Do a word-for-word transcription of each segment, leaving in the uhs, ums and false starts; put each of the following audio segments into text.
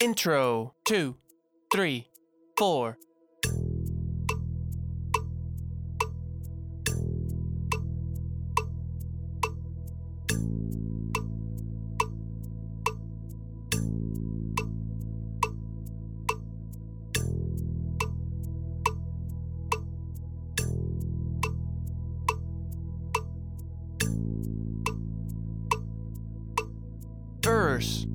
Intro, two, three, four. Verse.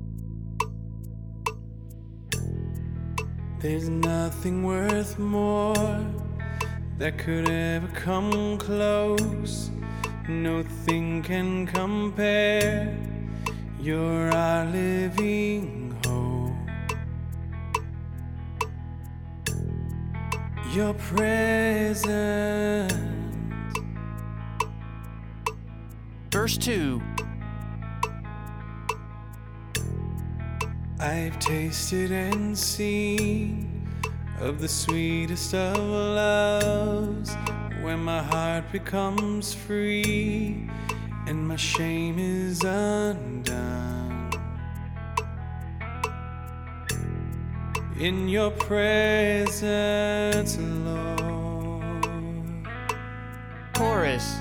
There's nothing worth more that could ever come close. Nothing can compare. You're our living hope. Your presence. Verse two. I've tasted and seen of the sweetest of loves, when my heart becomes free and my shame is undone. In your presence, Lord. Chorus.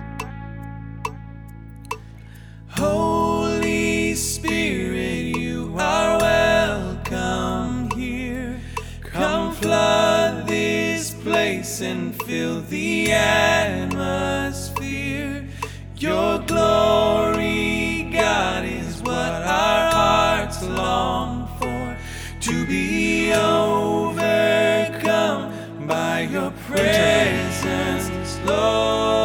Holy Spirit, you are welcome here. Come flood this place and fill the atmosphere. Your glory, God, is what our hearts long for. To be overcome by your presence, Lord.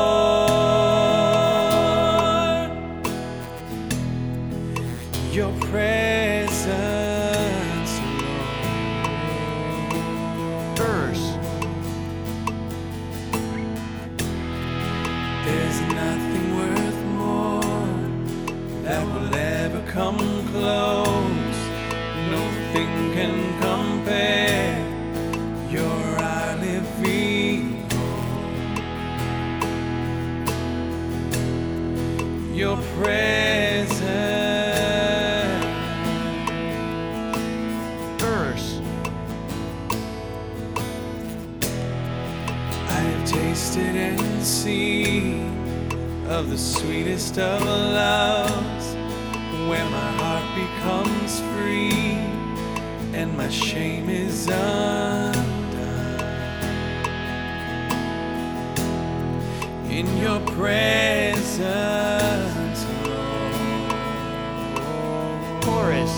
Your presence, Lord. Verse. There's nothing worth more that will ever come close. Nothing can compare. You're our living hope. Your presence. Tasted and seen of the sweetest of loves, where my heart becomes free and my shame is undone. In your presence, Lord. Chorus.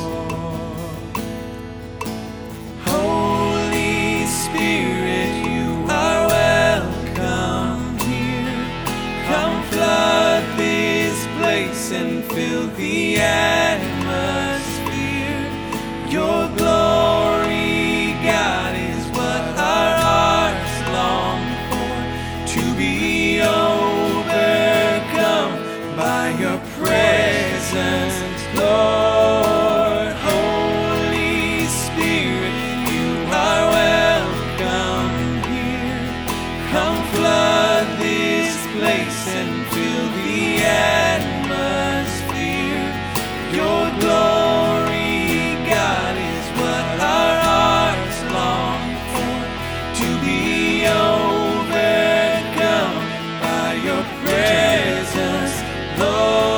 Holy Spirit, you are welcome here. Come flood this place and fill the atmosphere. Your glory, God, is what our hearts long for. To be overcome by your presence, Lord. Holy Spirit, you are welcome here. Come flood this place and fill the atmosphere. Your glory, God, is what our hearts long for. To be overcome by your presence, Lord.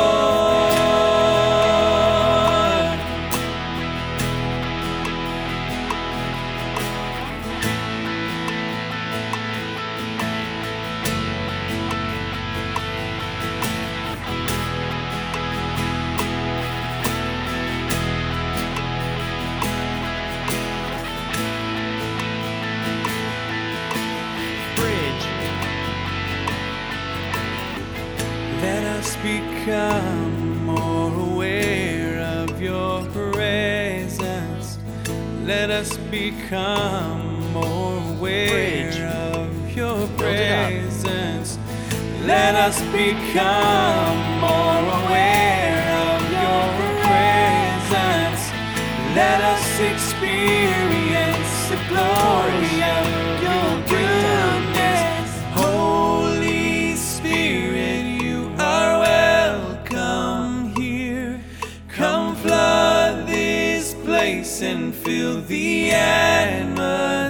Let us become more aware of your presence. Let us become more aware Bridge. of your Build it up. presence. Let us become more aware of your presence. Let us experience the glory of your goodness. Holy Spirit, you are welcome here. Come flood this place. place and fill the atmosphere.